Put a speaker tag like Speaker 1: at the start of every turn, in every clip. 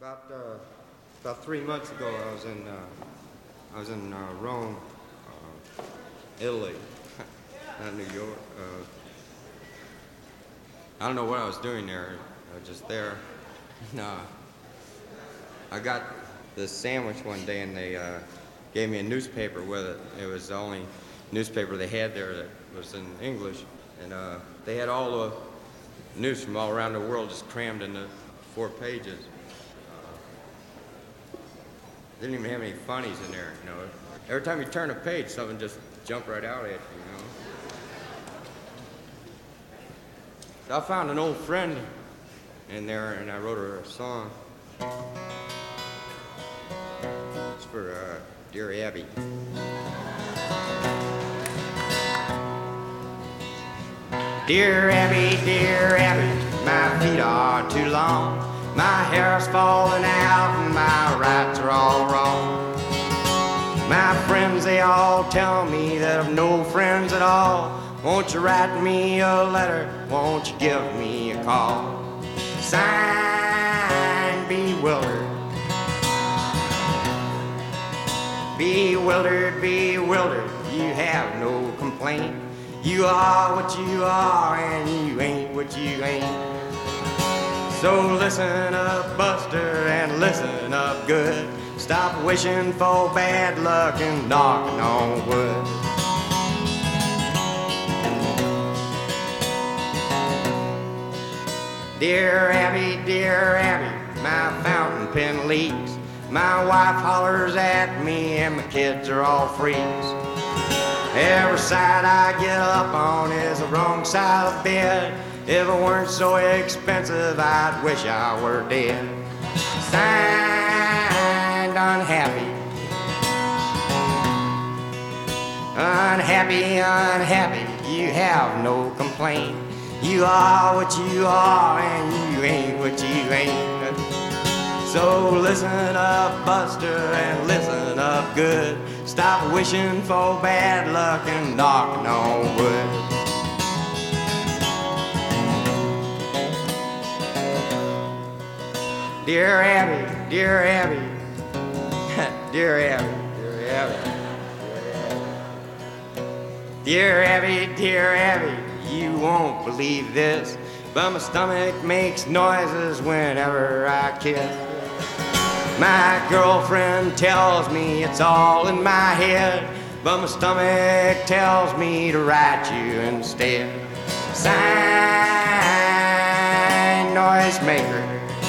Speaker 1: About 3 months ago, I was in Rome, Italy, not New York. I don't know what I was doing there. I was just there. And, I got this sandwich one day, and they gave me a newspaper with it. It was the only newspaper they had there that was in English, and they had all the news from all around the world just crammed into 4 pages. Didn't even have any funnies in there, you know. Every time you turn a page, something just jumped right out at you, you know. So I found an old friend in there, and I wrote her a song. It's for Dear Abby. Dear Abby, my feet are too long. My hair's falling out and my rights are all wrong. My friends, they all tell me that I've no friends at all. Won't you write me a letter? Won't you give me a call? Signed, Bewildered. Bewildered, you have no complaint. You are what you are and you ain't what you ain't. So listen up, Buster, and listen up good. Stop wishing for bad luck and knocking on wood. Dear Abby, my fountain pen leaks. My wife hollers at me and my kids are all freaks. Every side I get up on is the wrong side of bed. If it weren't so expensive, I'd wish I were dead. Signed, Unhappy. Unhappy, you have no complaint. You are what you are and you ain't what you ain't. So listen up, Buster, and listen up good. Stop wishing for bad luck and knocking on wood. Dear Abby, dear Abby, dear Abby, dear Abby, dear Abby, you won't believe this, but my stomach makes noises whenever I kiss. My girlfriend tells me it's all in my head, but my stomach tells me to write you instead. Sign, Noisemaker.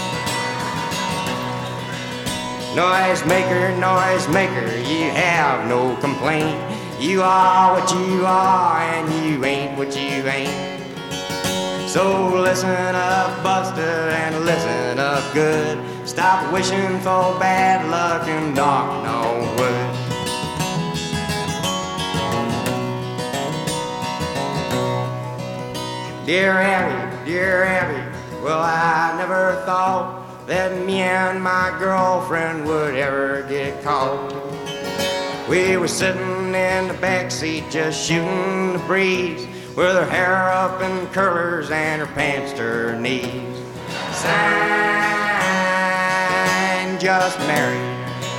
Speaker 1: Noisemaker, you have no complaint. You are what you are and you ain't what you ain't. So listen up, Buster, and listen up good. Stop wishing for bad luck and knocking on wood. Dear Abby, well, I never thought that me and my girlfriend would ever get caught. We were sitting in the backseat just shooting the breeze, with her hair up in curlers and her pants to her knees. Signed, Just Married.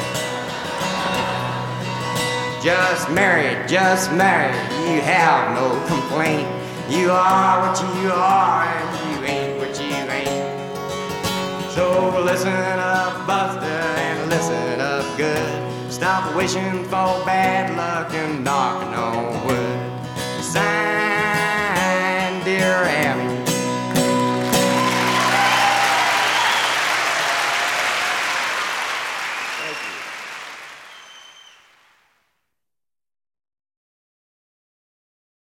Speaker 1: Just married, you have no complaint. You are what you are and you ain't what you ain't. So listen up, Buster, and listen up good. Stop wishing for bad luck and knocking on wood. Signed, Dear Abby. Thank you.